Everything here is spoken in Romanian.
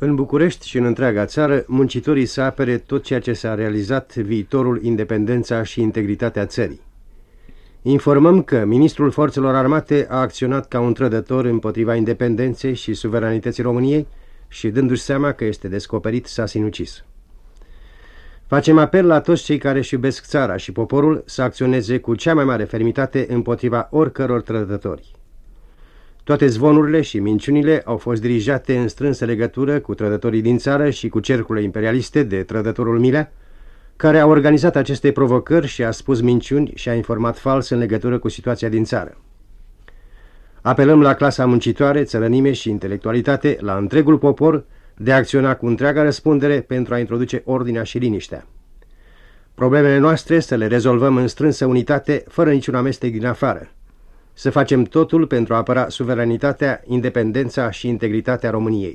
În București și în întreaga țară, muncitorii să apere tot ceea ce s-a realizat, viitorul, independența și integritatea țării. Informăm că ministrul Forțelor Armate a acționat ca un trădător împotriva independenței și suveranității României și, dându-și seama că este descoperit, s-a sinucis. Facem apel la toți cei care își iubesc țara și poporul să acționeze cu cea mai mare fermitate împotriva oricăror trădători. Toate zvonurile și minciunile au fost dirijate în strânsă legătură cu trădătorii din țară și cu cercurile imperialiste de trădătorul Milea, care a organizat aceste provocări și a spus minciuni și a informat fals în legătură cu situația din țară. Apelăm la clasa muncitoare, țărănime și intelectualitate, la întregul popor, de a acționa cu întreaga răspundere pentru a introduce ordinea și liniștea. Problemele noastre să le rezolvăm în strânsă unitate, fără niciun amestec din afară. Să facem totul pentru a apăra suveranitatea, independența și integritatea României.